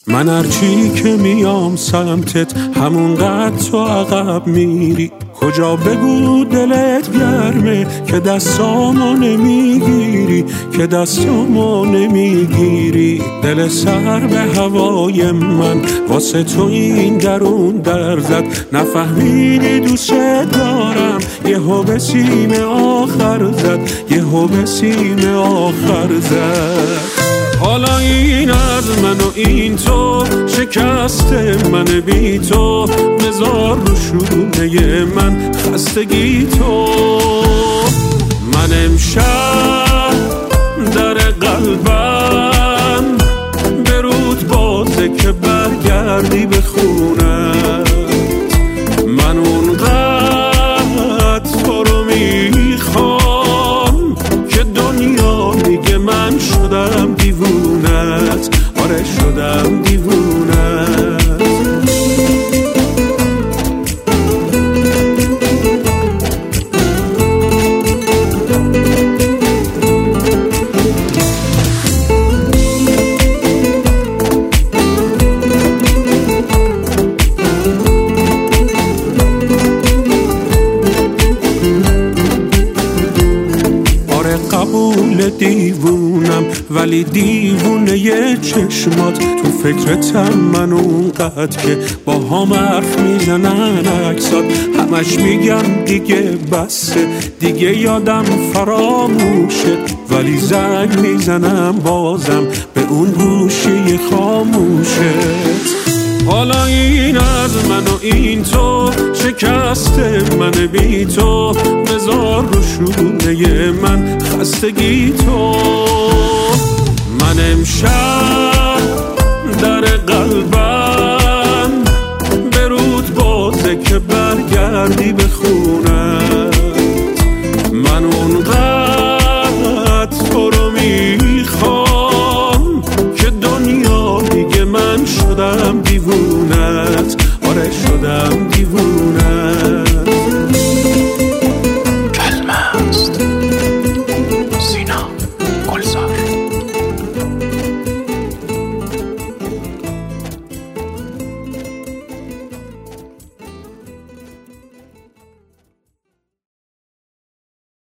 من هرچی که میام سمتت همونقدر تو عقب میری. کجا بگو دلت گرمه که دستامو نمیگیری، که دستامو نمیگیری. دل سر به هوای من واسه تو این درون در زد. نفهمیدی دوست دارم یهو به سیم آخر زد، یهو به سیم آخر زد. حالا این از من و این تو شکست من بی تو، بذار رو شونه من خستگی تو. من امشب در قلبم برود بازه که برگردی به خونت. من اونقدر تو رو میخوام که دنیا میگه من شدم دیوونت. آره شدم دیوونت. قبول دیوونم ولی دیوونه ی چشمات. تو فکرتم من اونقدر که با هم حرف میزنن عکسات. همش میگم دیگه بسه، دیگه یادم فراموشه، ولی زنگ میزنم بازم به اون گوشی خاموشت. حالا این از من و این تو شکست من بی تو، بذار رو شونه من خستگی تو. من امشب در قلبم برود بازه که برگردی به خونت. من اونقدر تو رو میخوام که دنیا میگه من شدم دیوونت. آره شدم دیوونت.